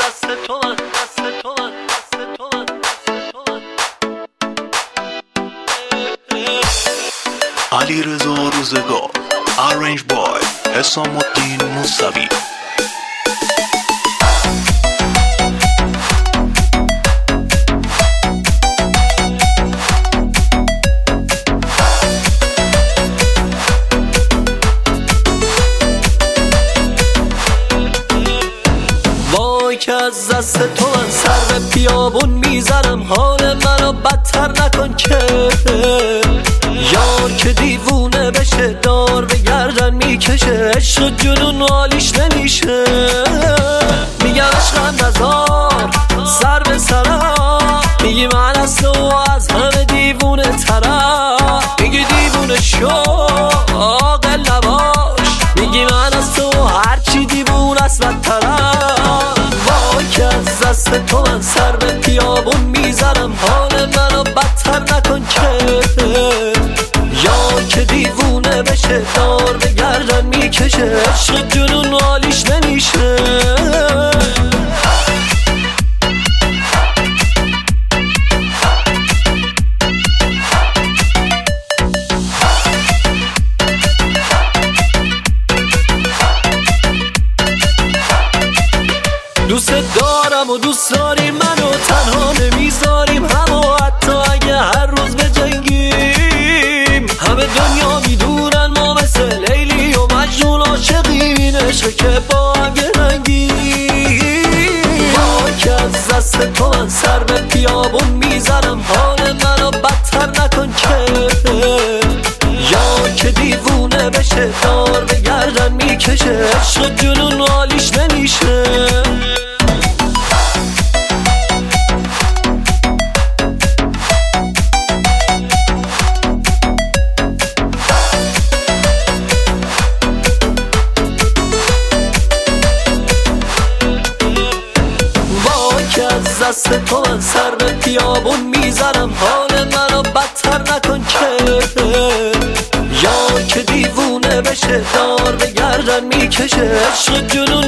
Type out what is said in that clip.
علیرضا روزگار Arrange by حسام الدین موسوی. که از دست تو من سر به بیابون میزنم، حال منو بدتر نکن که یار که دیوونه بشه دار به گردن میکشه، عشق جنون حالیش نمیشه. میگم عشقم نزار سر به سرم، میگی من از تو از همه دیوونه ترم، میگی دیوونه شو عاقل نباش، میگی من از تو هرچی دیوونه است بدترم. که از دست تو من سر به بیابون میزنم، حال منو بدتر نکن که یار که دیوونه بشه دار به گردن میکشه، عشق جنون حالیش نمیشه. دوست دارم و دوست داری منو، تنها نمیذاریم همو، حتی اگه هر روز بجنگیم. همه دنیا میدونن ما مثل لیلی و مجنون عاشقین، عشق که با هم گرنگیم. که از دست تو من سر به بیابون میزنم، حال منو بدتر نکن که یار که دیوونه بشه دار به گردن میکشه، عشق جنون حالیش نمیشه. از دست تو من سر به بیابون میزنم، حال منو بدتر نکن که یار که دیوونه بشه دار به گردن میکشه، عشق جنون